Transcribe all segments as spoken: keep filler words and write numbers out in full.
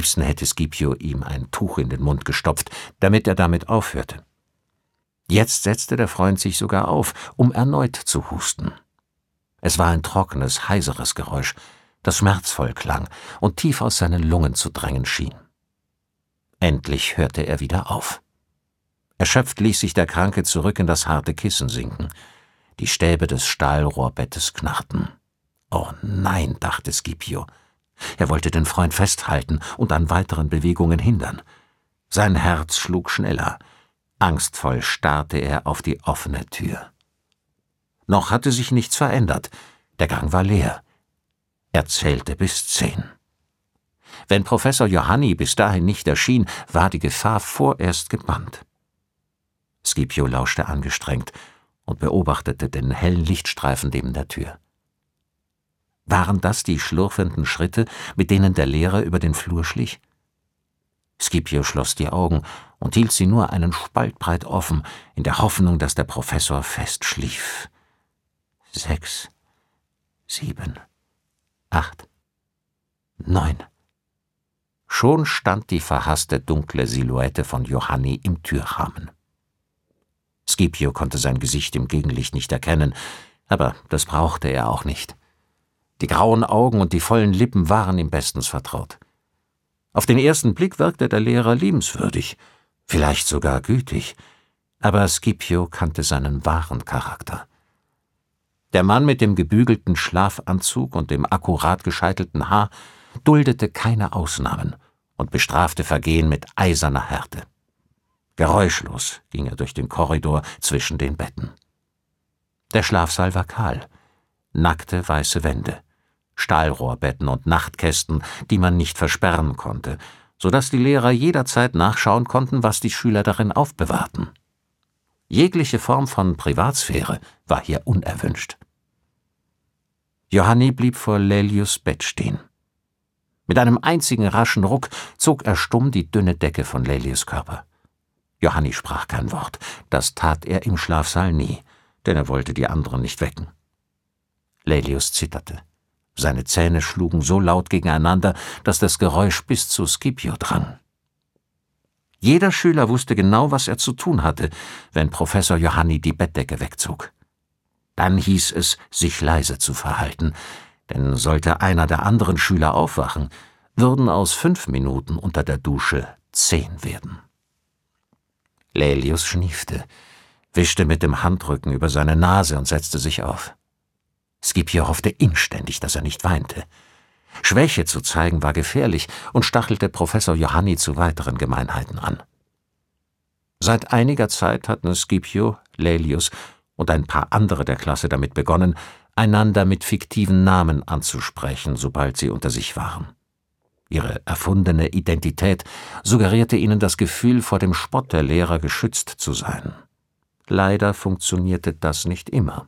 liebsten hätte Scipio ihm ein Tuch in den Mund gestopft, damit er damit aufhörte. Jetzt setzte der Freund sich sogar auf, um erneut zu husten. Es war ein trockenes, heiseres Geräusch, das schmerzvoll klang und tief aus seinen Lungen zu drängen schien. Endlich hörte er wieder auf. Erschöpft ließ sich der Kranke zurück in das harte Kissen sinken. Die Stäbe des Stahlrohrbettes knarrten. »Oh nein«, dachte Scipio. Er wollte den Freund festhalten und an weiteren Bewegungen hindern. Sein Herz schlug schneller. Angstvoll starrte er auf die offene Tür. Noch hatte sich nichts verändert. Der Gang war leer. Er zählte bis zehn. Wenn Professor Johanni bis dahin nicht erschien, war die Gefahr vorerst gebannt. Scipio lauschte angestrengt und beobachtete den hellen Lichtstreifen neben der Tür. Waren das die schlurfenden Schritte, mit denen der Lehrer über den Flur schlich? Scipio schloss die Augen und hielt sie nur einen Spalt breit offen, in der Hoffnung, dass der Professor fest schlief. Sechs, sieben, acht, neun. Schon stand die verhasste dunkle Silhouette von Johanni im Türrahmen. Scipio konnte sein Gesicht im Gegenlicht nicht erkennen, aber das brauchte er auch nicht. Die grauen Augen und die vollen Lippen waren ihm bestens vertraut. Auf den ersten Blick wirkte der Lehrer liebenswürdig, vielleicht sogar gütig, aber Scipio kannte seinen wahren Charakter. Der Mann mit dem gebügelten Schlafanzug und dem akkurat gescheitelten Haar duldete keine Ausnahmen und bestrafte Vergehen mit eiserner Härte. Geräuschlos ging er durch den Korridor zwischen den Betten. Der Schlafsaal war kahl. Nackte weiße Wände, Stahlrohrbetten und Nachtkästen, die man nicht versperren konnte, so dass die Lehrer jederzeit nachschauen konnten, was die Schüler darin aufbewahrten. Jegliche Form von Privatsphäre war hier unerwünscht. Johanni blieb vor Laelius' Bett stehen. Mit einem einzigen raschen Ruck zog er stumm die dünne Decke von Laelius' Körper. Johanni sprach kein Wort, das tat er im Schlafsaal nie, denn er wollte die anderen nicht wecken. Laelius zitterte. Seine Zähne schlugen so laut gegeneinander, dass das Geräusch bis zu Scipio drang. Jeder Schüler wusste genau, was er zu tun hatte, wenn Professor Johanni die Bettdecke wegzog. Dann hieß es, sich leise zu verhalten, denn sollte einer der anderen Schüler aufwachen, würden aus fünf Minuten unter der Dusche zehn werden. Laelius schniefte, wischte mit dem Handrücken über seine Nase und setzte sich auf. Scipio hoffte inständig, dass er nicht weinte. Schwäche zu zeigen war gefährlich und stachelte Professor Johanni zu weiteren Gemeinheiten an. Seit einiger Zeit hatten Scipio, Laelius und ein paar andere der Klasse damit begonnen, einander mit fiktiven Namen anzusprechen, sobald sie unter sich waren. Ihre erfundene Identität suggerierte ihnen das Gefühl, vor dem Spott der Lehrer geschützt zu sein. Leider funktionierte das nicht immer.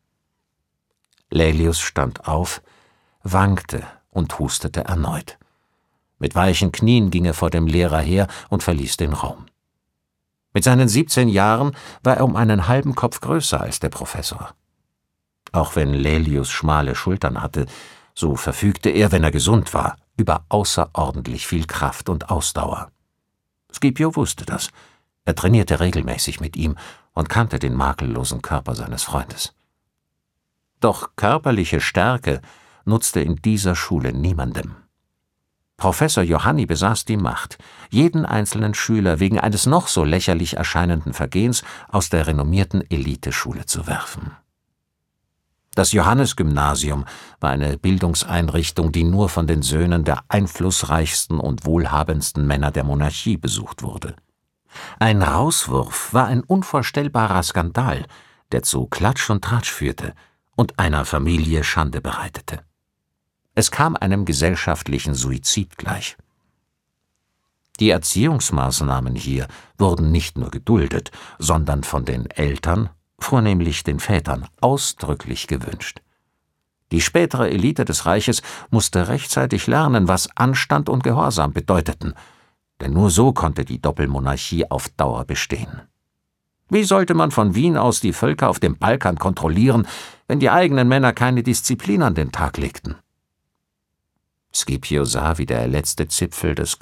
Laelius stand auf, wankte und hustete erneut. Mit weichen Knien ging er vor dem Lehrer her und verließ den Raum. Mit seinen siebzehn Jahren war er um einen halben Kopf größer als der Professor. Auch wenn Laelius schmale Schultern hatte, so verfügte er, wenn er gesund war, über außerordentlich viel Kraft und Ausdauer. Scipio wusste das. Er trainierte regelmäßig mit ihm und kannte den makellosen Körper seines Freundes. Doch körperliche Stärke nutzte in dieser Schule niemandem. Professor Johanni besaß die Macht, jeden einzelnen Schüler wegen eines noch so lächerlich erscheinenden Vergehens aus der renommierten Eliteschule zu werfen. Das Johannes-Gymnasium war eine Bildungseinrichtung, die nur von den Söhnen der einflussreichsten und wohlhabendsten Männer der Monarchie besucht wurde. Ein Rauswurf war ein unvorstellbarer Skandal, der zu Klatsch und Tratsch führte und einer Familie Schande bereitete. Es kam einem gesellschaftlichen Suizid gleich. Die Erziehungsmaßnahmen hier wurden nicht nur geduldet, sondern von den Eltern, vornehmlich den Vätern, ausdrücklich gewünscht. Die spätere Elite des Reiches musste rechtzeitig lernen, was Anstand und Gehorsam bedeuteten, denn nur so konnte die Doppelmonarchie auf Dauer bestehen. Wie sollte man von Wien aus die Völker auf dem Balkan kontrollieren, wenn die eigenen Männer keine Disziplin an den Tag legten? Scipio sah, wie der letzte Zipfel des